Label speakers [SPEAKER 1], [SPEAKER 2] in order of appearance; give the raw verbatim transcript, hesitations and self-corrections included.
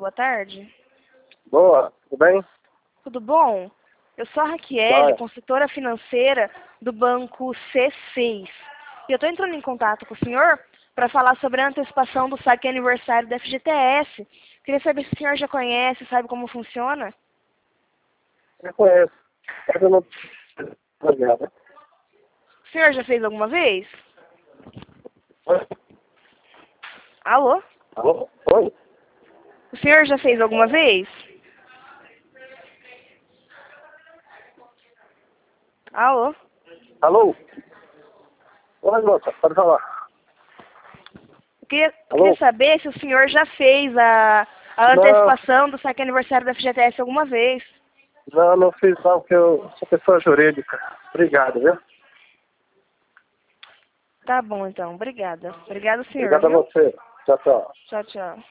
[SPEAKER 1] boa tarde.
[SPEAKER 2] Boa, tudo bem?
[SPEAKER 1] Tudo bom? Eu sou a Raquel,
[SPEAKER 2] Vai.
[SPEAKER 1] consultora financeira do banco C seis. E eu estou entrando em contato com o senhor para falar sobre a antecipação do saque aniversário da F G T S. Queria saber se o senhor já conhece, sabe como funciona?
[SPEAKER 2] Eu conheço. Mas eu não... Obrigado.
[SPEAKER 1] O senhor já fez alguma vez?
[SPEAKER 2] Oi?
[SPEAKER 1] Alô?
[SPEAKER 2] Alô? Oi?
[SPEAKER 1] O senhor já fez alguma vez? Alô?
[SPEAKER 2] Alô? Oi, moça, pode falar.
[SPEAKER 1] Eu queria, eu
[SPEAKER 2] Alô?
[SPEAKER 1] queria saber se o senhor já fez a, a
[SPEAKER 2] Não,
[SPEAKER 1] antecipação do saque aniversário da F G T S alguma vez.
[SPEAKER 2] não, não fiz não, porque eu sou pessoa jurídica. Obrigado, viu?
[SPEAKER 1] Tá bom, então. Obrigada. Obrigada, senhor,
[SPEAKER 2] Obrigado a
[SPEAKER 1] viu?
[SPEAKER 2] você. Tchau, tchau.
[SPEAKER 1] Tchau, tchau.